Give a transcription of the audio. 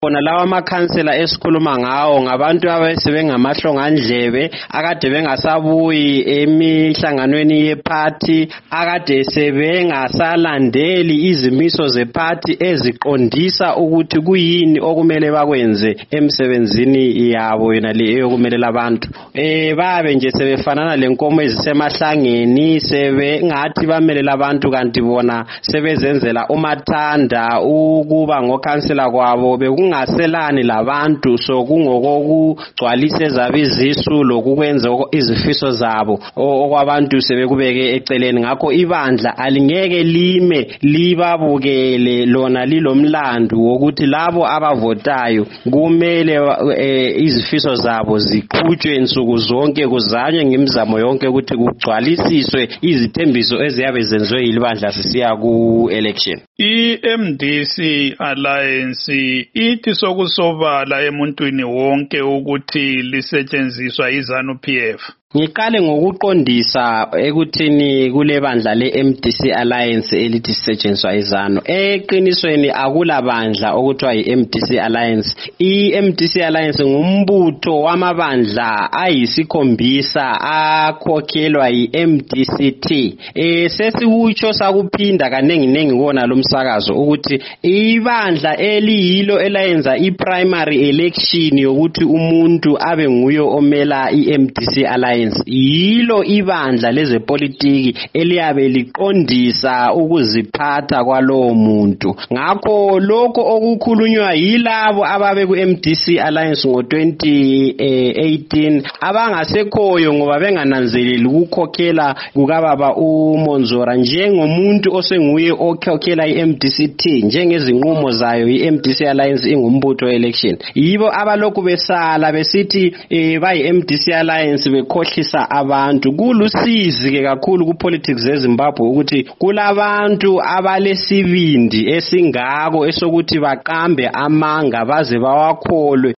Bona lawa amakhansela esikhuluma ngawo ngabantu abasebengamahlongandlebe akade bengasabuyi emihlanganweni yeparty akade sebengasalandeli izimiso zeparty eziqondisa ukuthi kuyini okumele bakwenze emsebenzini yabo yona le eyokumelela abantu babe nje sebefanana lenkomo ezisemahlangeni sebengathi bamelela abantu kanti bona sebezenzela umathanda ukuba ngokhansela kwabo ngaselani labantu so kungokugcwalisa ezabizisu lokukwenza izifiso zabo okwabantu sebekubeke eceleni ngakho ibandla alingeke lime libabukele lona lilomlando wokuthi labo abavotayo kumele izifiso zabo ziqhutshwe insuku zonke kuzanywe ngemizamo yonke ukuthi kugcwalisiswe izithembiso eziyabe zenziwe yilibandla sisiya ku-election. I-MDC Alliance ithi sokusobala emuntwini wonke ukuthi lisetshenziswa iZANU-PF. Ngiqale ngokuqondisa ekuthini kule bandla le-MDC Alliance elithi sisetshenziswa iZANU. Eqinisweni akulabandla okuthiwa yi-MDC Alliance. I-MDC Alliance ngumbutho wamabandla ayisikhombisa akhokhelwa yi-MDCT. Sesikutsho sakuphinda kanenginengi kona lomsakazo ukuthi ibandla eliyilo elayenza i-primary election yokuthi umuntu abe nguyo omela i-MDC Alliance. Yilo ibandla lezepolitiki eliyabe liqondisa ukuziphatha kwalowo muntu. Ngakho lokho okukhulunywa yilabo ababe ku-MDC Alliance ngo-2018 abangasekhoyo ngoba bengananzeleli ukukhokhela kukababa uMonzora njengomuntu osenguye okhokhela i-MDCT njengezinqumo zayo i-MDC Alliance ingumbutho we-election. Yibo abalokhu besala besithi bayi-MDC Alliance bekhohlisa abantu. Kulusizi ke kakhulu ku-politics eZimbabwe ukuthi kulabantu abalesibindi esingako esokuthi baqambe amanga baze bawakholwe